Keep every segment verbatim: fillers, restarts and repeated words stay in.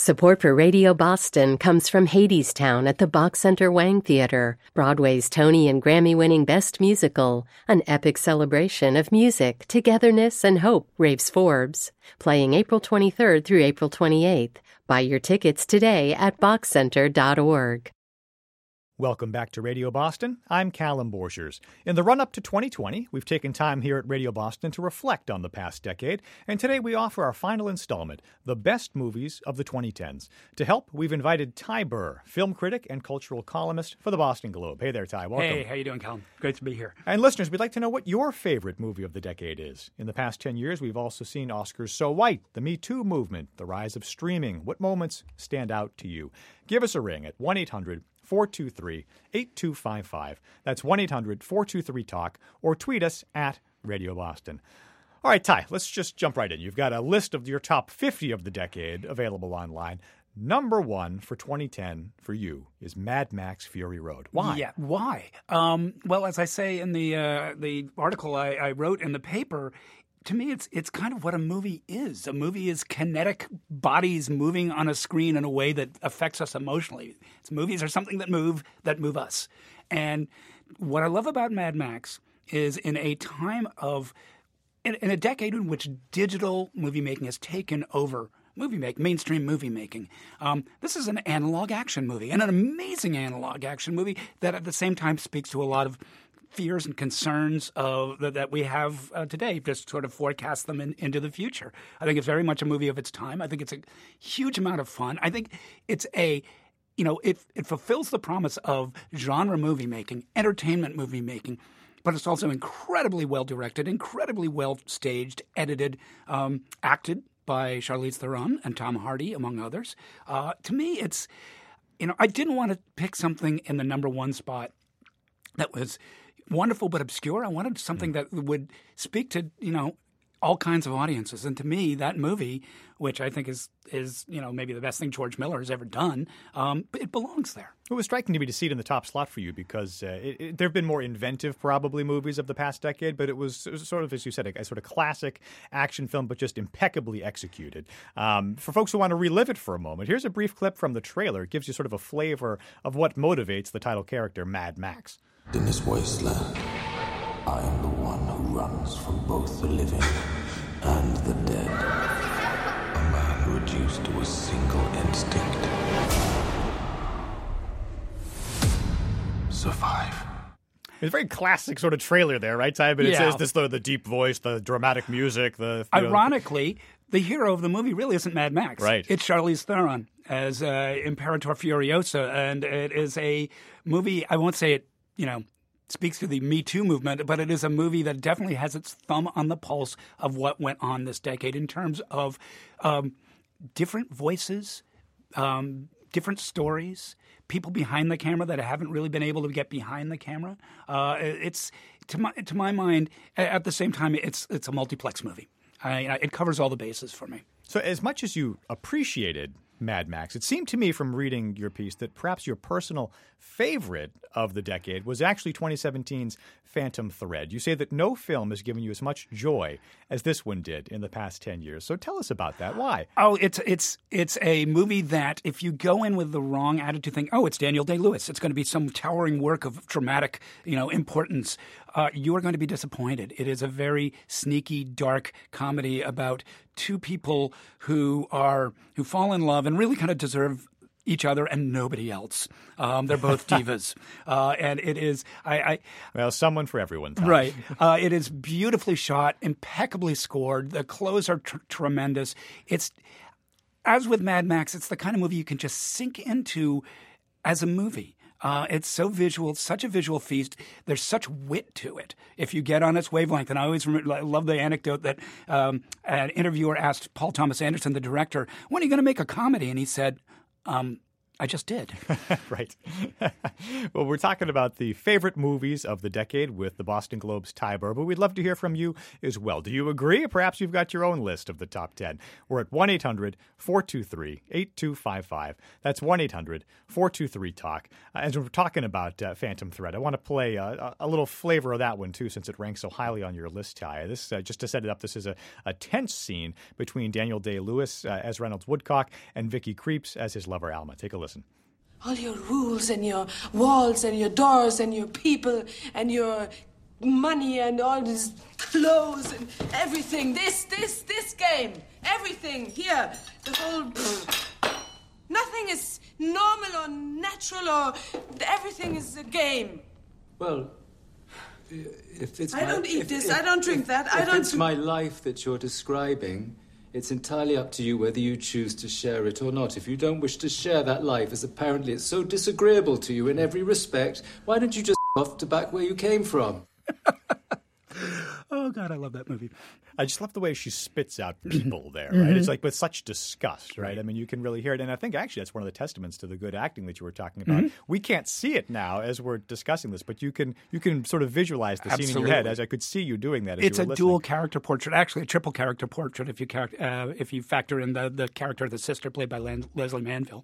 Support for Radio Boston comes from Hadestown at the Bach Center Wang Theater, Broadway's Tony and Grammy-winning Best Musical, an epic celebration of music, togetherness, and hope, raves Forbes. Playing April twenty-third through April twenty-eighth. Buy your tickets today at bach center dot org. Welcome back to Radio Boston. I'm Callum Borchers. In the run-up to twenty twenty, we've taken time here at Radio Boston to reflect on the past decade, and today we offer our final installment, The Best Movies of the twenty tens. To help, we've invited Ty Burr, film critic and cultural columnist for the Boston Globe. Hey there, Ty. Welcome. Hey, how you doing, Callum? Great to be here. And listeners, we'd like to know what your favorite movie of the decade is. In the past ten years, we've also seen Oscars So White, the Me Too movement, the rise of streaming. What moments stand out to you? Give us a ring at one eight hundred four two three eight two five five. That's one eight hundred four two three talk, or tweet us at Radio Boston. All right, Ty, let's just jump right in. You've got a list of your top fifty of the decade available online. Number one for twenty ten for you is Mad Max Fury Road. Why? Yeah, why? Um, well, as I say in the uh, the article I, I wrote in the paper, to me, it's it's kind of what a movie is. A movie is kinetic bodies moving on a screen in a way that affects us emotionally. It's movies are something that move that move us. And what I love about Mad Max is in a time of in, in a decade in which digital movie making has taken over movie making, mainstream movie making. Um, this is an analog action movie, and an amazing analog action movie that at the same time speaks to a lot of fears and concerns of, that, that we have uh, today, just sort of forecast them in, into the future. I think it's very much a movie of its time. I think it's a huge amount of fun. I think it's a, you know, it, it fulfills the promise of genre movie making, entertainment movie making, but it's also incredibly well directed, incredibly well staged, edited, um, acted by Charlize Theron and Tom Hardy, among others. Uh, to me, it's, you know, I didn't want to pick something in the number one spot that was wonderful but obscure. I wanted something that would speak to, you know, all kinds of audiences. And to me, that movie, which I think is, is you know, maybe the best thing George Miller has ever done, um, it belongs there. It was striking to me to see it in the top slot for you because uh, it, it, there have been more inventive, probably, movies of the past decade, but it was, it was sort of, as you said, a, a sort of classic action film, but just impeccably executed. Um, for folks who want to relive it for a moment, here's a brief clip from the trailer. It gives you sort of a flavor of what motivates the title character, Mad Max. In this wasteland, I am the one who runs from both the living and the dead. A man reduced to a single instinct. Survive. It's a very classic sort of trailer there, right, Ty? But it Yeah. says this, the, the deep voice, the dramatic music, the... you know, Ironically, the hero of the movie really isn't Mad Max. Right. It's Charlize Theron as uh, Imperator Furiosa, and it is a movie, I won't say it, you know, speaks to the Me Too movement, but it is a movie that definitely has its thumb on the pulse of what went on this decade in terms of um, different voices, um, different stories, people behind the camera that haven't really been able to get behind the camera. Uh, it's to my to my mind. At the same time, it's it's a multiplex movie. I, it covers all the bases for me. So as much as you appreciated Mad Max, it seemed to me from reading your piece that perhaps your personal favorite of the decade was actually twenty seventeen's Phantom Thread. You say that no film has given you as much joy as this one did in the past ten years. So tell us about that. Why? Oh, it's it's it's a movie that if you go in with the wrong attitude, think, oh, it's Daniel Day-Lewis, it's going to be some towering work of dramatic, you know, importance, uh, you are going to be disappointed. It is a very sneaky, dark comedy about two people who are who fall in love and really kind of deserve each other and nobody else. Um, they're both divas, uh, and it is I, I well, someone for everyone. Tom. Right. Uh, it is beautifully shot, impeccably scored. The clothes are tr- tremendous. It's as with Mad Max, it's the kind of movie you can just sink into as a movie. Uh, it's so visual, it's such a visual feast. There's such wit to it if you get on its wavelength. And I always remember, I love the anecdote that um, an interviewer asked Paul Thomas Anderson, the director, when are you going to make a comedy? And he said, um, I just did. Right. Well, we're talking about the favorite movies of the decade with the Boston Globe's Ty Burr, but we'd love to hear from you as well. Do you agree? Perhaps you've got your own list of the top ten. We're at one eight hundred four two three eight two five five. That's one eight hundred four two three talk. Uh, as we're talking about uh, Phantom Thread, I want to play uh, a little flavor of that one, too, since it ranks so highly on your list, Ty. This, uh, just to set it up, this is a, a tense scene between Daniel Day-Lewis uh, as Reynolds Woodcock and Vicky Krieps as his lover, Alma. Take a listen. All your rules and your walls and your doors and your people and your money and all these clothes and everything. This, this, this game. Everything here. The whole... Nothing is normal or natural or... Everything is a game. Well, if it's I my, don't eat if, this. If, I don't drink if, that. If I don't... it's my life that you're describing... It's entirely up to you whether you choose to share it or not. If you don't wish to share that life, as apparently it's so disagreeable to you in every respect, why don't you just off to back where you came from? Oh, God, I love that movie. I just love the way she spits out people there, right? Mm-hmm. It's like with such disgust, right? I mean, you can really hear it. And I think actually that's one of the testaments to the good acting that you were talking about. Mm-hmm. We can't see it now as we're discussing this, but you can you can sort of visualize the Absolutely. scene in your head as I could see you doing that as It's you a were dual listening. character portrait, actually a triple character portrait if you char- uh, if you factor in the, the character of the sister played by Lan- Leslie Manville.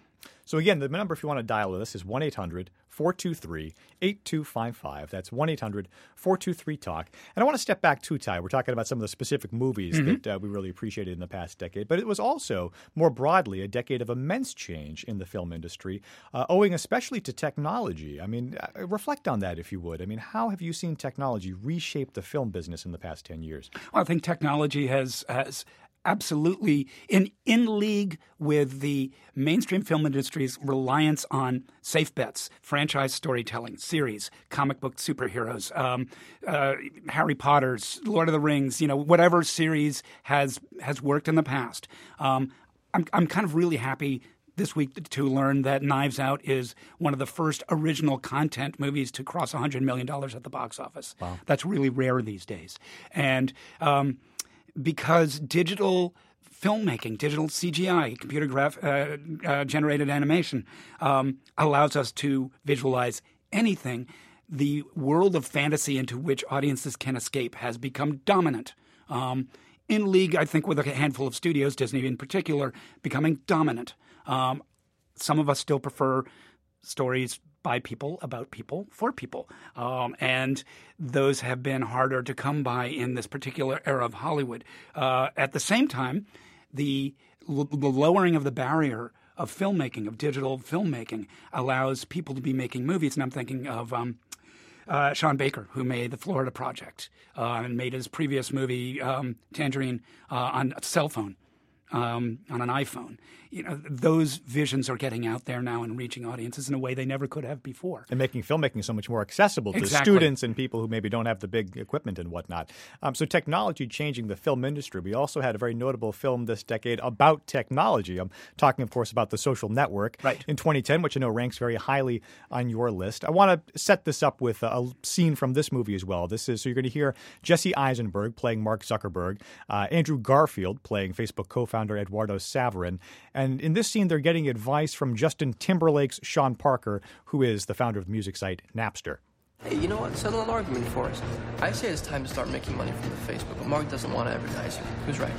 So again, the number if you want to dial with us is one eight hundred four two three eight two five five. That's one eight hundred four two three talk. And I want to step back too, Ty. We're talking about some of the specific movies mm-hmm. that uh, we really appreciated in the past decade. But it was also, more broadly, a decade of immense change in the film industry, uh, owing especially to technology. I mean, uh, reflect on that, if you would. I mean, how have you seen technology reshape the film business in the past ten years? Well, I think technology has has absolutely in in league with the mainstream film industry's reliance on safe bets, franchise storytelling, series, comic book superheroes, um, uh, Harry Potter's, Lord of the Rings, you know, whatever series has has worked in the past. Um, I'm I'm kind of really happy this week to learn that Knives Out is one of the first original content movies to cross one hundred million dollars at the box office. Wow. That's really rare these days. And um, because digital filmmaking, digital C G I, computer graph, uh, uh, generated animation um, allows us to visualize anything, the world of fantasy into which audiences can escape has become dominant. Um, in league, I think, with a handful of studios, Disney in particular, becoming dominant. Um, some of us still prefer stories by people, about people, for people. Um, and those have been harder to come by in this particular era of Hollywood. Uh, at the same time, the, l- the lowering of the barrier of filmmaking, of digital filmmaking, allows people to be making movies. And I'm thinking of um, uh, Sean Baker, who made The Florida Project uh, and made his previous movie, um, Tangerine, uh, on a cell phone. Um, on an iPhone. You know, those visions are getting out there now and reaching audiences in a way they never could have before. And making filmmaking so much more accessible to Exactly. students and people who maybe don't have the big equipment and whatnot. Um, so technology changing the film industry. We also had a very notable film this decade about technology. I'm talking, of course, about The Social Network right. in twenty ten, which I know ranks very highly on your list. I want to set this up with a, a scene from this movie as well. This is so you're going to hear Jesse Eisenberg playing Mark Zuckerberg, uh, Andrew Garfield playing Facebook co-founder Eduardo Saverin. And in this scene, they're getting advice from Justin Timberlake's Sean Parker, who is the founder of the music site Napster. Hey, you know what? Settle an argument for us. I say it's time to start making money from the Facebook, but Mark doesn't want to advertise you. Who's right?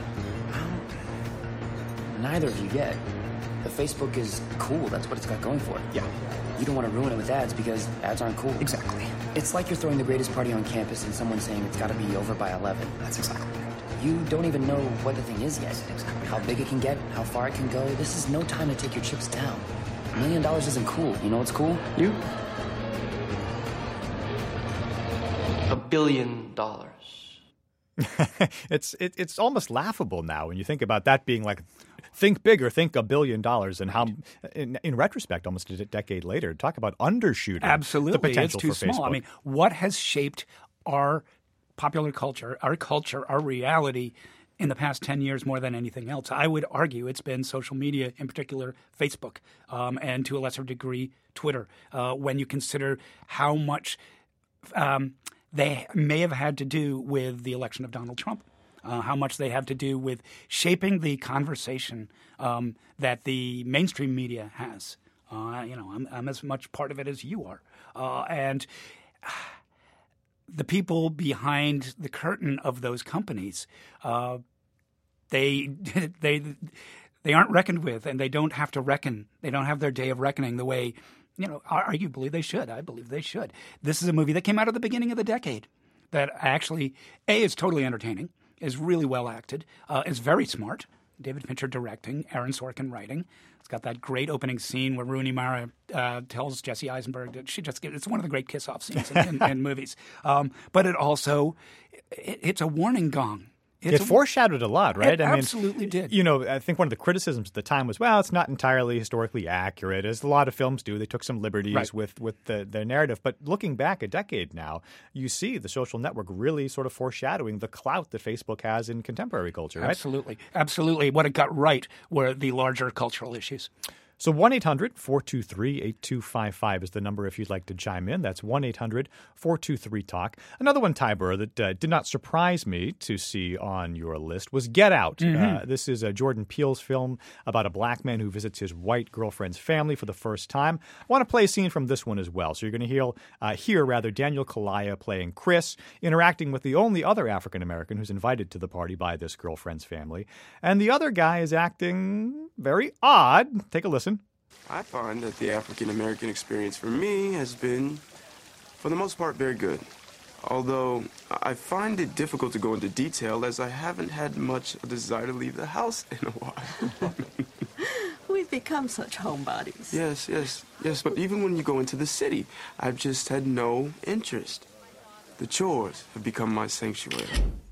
Neither of you get. The Facebook is cool. That's what it's got going for it. Yeah. You don't want to ruin it with ads because ads aren't cool. Exactly. It's like you're throwing the greatest party on campus and someone saying it's got to be over by eleven. That's exactly right. You don't even know what the thing is yet. Exactly. How big it can get, how far it can go. This is no time to take your chips down. A million dollars isn't cool. You know what's cool? You? A billion dollars. it's it, it's almost laughable now when you think about that being like, think bigger, think a billion dollars, and how, in, in retrospect, almost a decade later, talk about undershooting Absolutely. the potential it's too for small. Facebook. I mean, what has shaped our popular culture, our culture, our reality in the past ten years more than anything else? I would argue it's been social media, in particular Facebook, um, and to a lesser degree, Twitter, uh, when you consider how much um, they may have had to do with the election of Donald Trump. Uh, how much they have to do with shaping the conversation um, that the mainstream media has Uh, you know, I'm, I'm as much part of it as you are. Uh, and the people behind the curtain of those companies, uh, they they they aren't reckoned with, and they don't have to reckon. They don't have their day of reckoning the way, you know, arguably they should. I believe they should. This is a movie that came out at the beginning of the decade that actually, A, is totally entertaining, is really well acted, uh, is very smart. David Fincher directing, Aaron Sorkin writing. It's got that great opening scene where Rooney Mara uh, tells Jesse Eisenberg that she just – it's one of the great kiss-off scenes in, in, in movies. Um, but it also it, – it's a warning gong. It's it a, foreshadowed a lot, right? It I mean, absolutely did. You know, I think one of the criticisms at the time was, well, it's not entirely historically accurate, as a lot of films do. They took some liberties right. with, with the, their narrative. But looking back a decade now, you see the social network really sort of foreshadowing the clout that Facebook has in contemporary culture, right? Absolutely. Absolutely. What it got right were the larger cultural issues. So one eight hundred four two three eight two five five is the number if you'd like to chime in. That's one eight hundred four two three talk. Another one, Ty Burr, that uh, did not surprise me to see on your list was Get Out. Mm-hmm. Uh, this is a Jordan Peele's film about a black man who visits his white girlfriend's family for the first time. I want to play a scene from this one as well. So you're going to hear, uh, hear rather, Daniel Kaluuya playing Chris, interacting with the only other African-American who's invited to the party by this girlfriend's family. And the other guy is acting very odd. Take a listen. I find that the African-American experience for me has been, for the most part, very good. Although I find it difficult to go into detail as I haven't had much desire to leave the house in a while. We've become such homebodies. Yes, yes, yes, but even when you go into the city, I've just had no interest. The chores have become my sanctuary.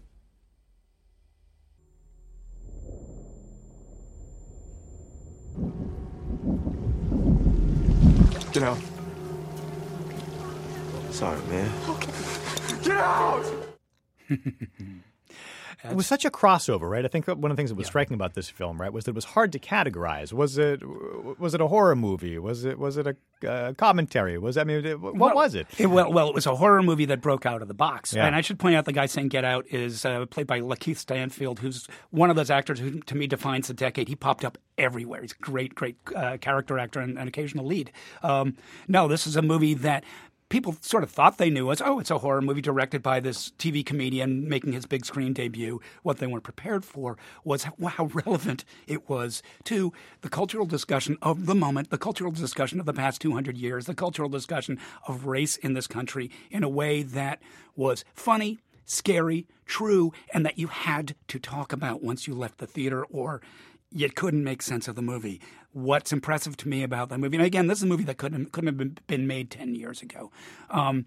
Get out. Sorry, man. Okay. Get out! It was such a crossover, right? I think one of the things that was yeah. striking about this film, right, was that it was hard to categorize. Was it was it a horror movie? Was it was it a uh, commentary? Was I mean, what well, was it? it? Well, well, it was a horror movie that broke out of the box. Yeah. And I should point out the guy saying "Get Out" is uh, played by Lakeith Stanfield, who's one of those actors who, to me, defines the decade. He popped up everywhere. He's a great, great uh, character actor and an occasional lead. Um, no, this is a movie that people sort of thought they knew as, oh, it's a horror movie directed by this T V comedian making his big screen debut. What they weren't prepared for was how, how relevant it was to the cultural discussion of the moment, the cultural discussion of the past two hundred years, the cultural discussion of race in this country in a way that was funny, scary, true, and that you had to talk about once you left the theater or you couldn't make sense of the movie. What's impressive to me about that movie, and again, this is a movie that couldn't, couldn't have been, been made ten years ago. Um,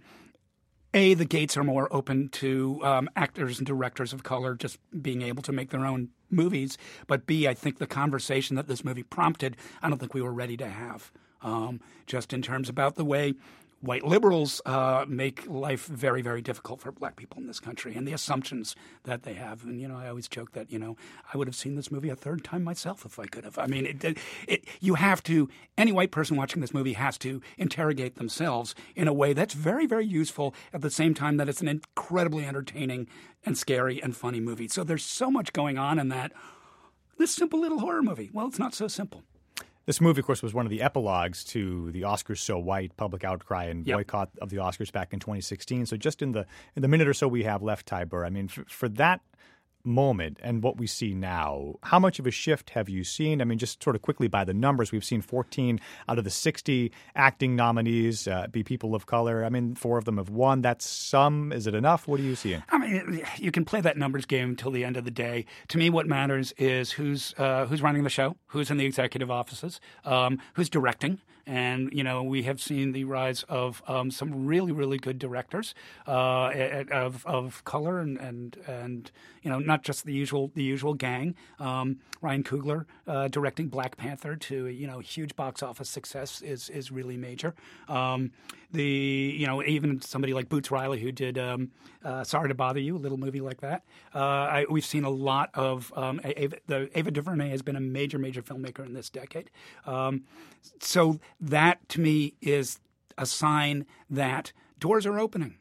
A, the gates are more open to um, actors and directors of color just being able to make their own movies. But B, I think the conversation that this movie prompted, I don't think we were ready to have, um, just in terms about the way white liberals uh, make life very, very difficult for black people in this country and the assumptions that they have. And, you know, I always joke that, you know, I would have seen this movie a third time myself if I could have. I mean, it, it, it, you have to – any white person watching this movie has to interrogate themselves in a way that's very, very useful at the same time that it's an incredibly entertaining and scary and funny movie. So there's so much going on in that. This simple little horror movie, well, it's not so simple. This movie, of course, was one of the epilogues to the Oscars So White public outcry and yep. boycott of the Oscars back in twenty sixteen. So just in the in the minute or so we have left, Ty Burr, I mean, for, for that moment and what we see now, how much of a shift have you seen? I mean, just sort of quickly by the numbers, we've seen fourteen out of the sixty acting nominees uh, be people of color. I mean, four of them have won. That's some. Is it enough? What are you seeing? I mean, you can play that numbers game until the end of the day. To me, what matters is who's uh, who's running the show, who's in the executive offices, um, who's directing. And, you know, we have seen the rise of um, some really, really good directors uh, of of color and, and, and you know, not just the usual the usual gang. Um, Ryan Coogler uh, directing Black Panther to, you know, huge box office success is is really major. Um, the, you know, even somebody like Boots Riley who did um, uh, Sorry to Bother You, a little movie like that. Uh, I, we've seen a lot of um, Ava, the, Ava DuVernay has been a major, major filmmaker in this decade. Um, so that, to me, is a sign that doors are opening.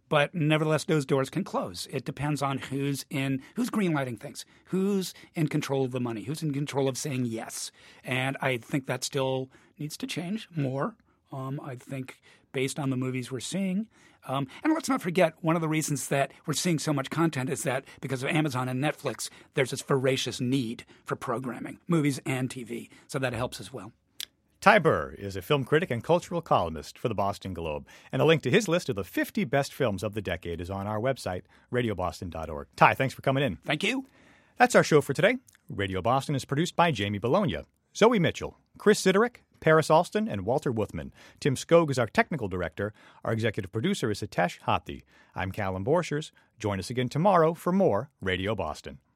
But nevertheless, those doors can close. It depends on who's in, who's greenlighting things, who's in control of the money, who's in control of saying yes. And I think that still needs to change more. Um, I think based on the movies we're seeing. Um, and let's not forget, one of the reasons that we're seeing so much content is that because of Amazon and Netflix, there's this voracious need for programming, movies and T V. So that helps as well. Ty Burr is a film critic and cultural columnist for the Boston Globe. And a link to his list of the fifty best films of the decade is on our website, radio boston dot org. Ty, thanks for coming in. Thank you. That's our show for today. Radio Boston is produced by Jamie Bologna, Zoe Mitchell, Chris Sidorick, Paris Alston, and Walter Wuthman. Tim Skog is our technical director. Our executive producer is Hitesh Hati. I'm Callum Borchers. Join us again tomorrow for more Radio Boston.